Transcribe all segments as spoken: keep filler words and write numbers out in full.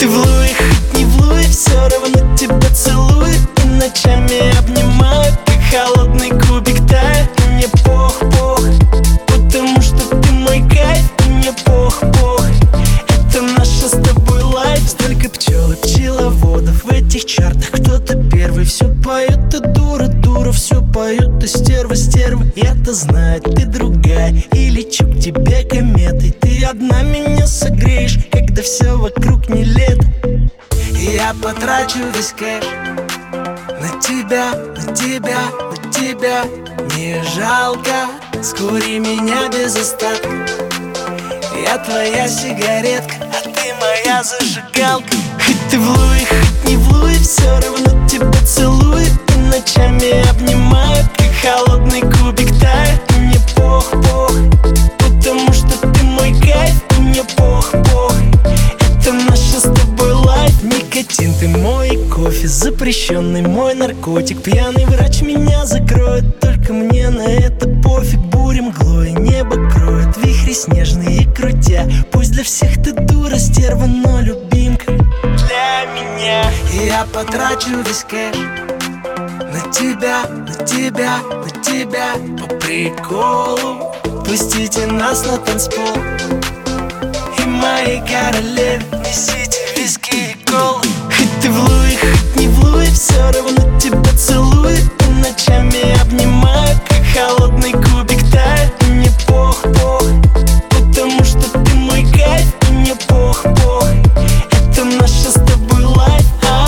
ты в Луи, хоть не в Луи, все равно тебя целует и ночами обнимает, как холодный кубик тает. И мне пох-пох, потому что ты мой кайф. И мне пох-пох, это наша с тобой лайф. Столько пчел и пчеловодов в этих чартах, кто-то первый все поет, ты дура, дура, все поет, ты стерва, стерва. Я-то знаю, ты другая, и лечу к тебе кометой. Ты одна меня согреешь, когда все вокруг не лето. Я потрачу весь кайф на тебя, на тебя, на тебя. Не жалко, скури меня без остатка. Я твоя сигаретка, а ты моя зажигалка. Хоть ты в Луи, хоть не в Луи, все равно тебя целует и ночами обнимает, как холодный кубик тает. И мне пох-пох, потому что ты мой кайф. И мне пох-пох, это наша с тобой лайф. Никотин, ты мой кофе, запрещенный мой наркотик. Пьяный врач меня закроет, только мне на это пофиг. Буря мглой небо кроет, вихри снежные крутя. Пусть для всех ты дура, стерва, но любимка для меня. Я потрачу весь кайф на тебя, на тебя, на тебя. По приколу пустите нас на танцпол, и моей королеве несите виски и колу. Хоть ты в Луи, хоть не в Луи, все равно тебя целует и ночами обнимает, как холодный кубик тает. И мне пох-пох, потому что ты мой кайф. И мне пох-пох, это наша с тобой лайф.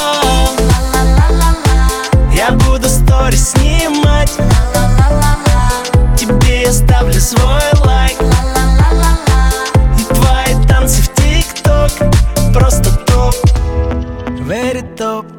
Я буду сторис снимать, тебе я ставлю свой лайк. И твои танцы в ТикТок просто топ, very топ.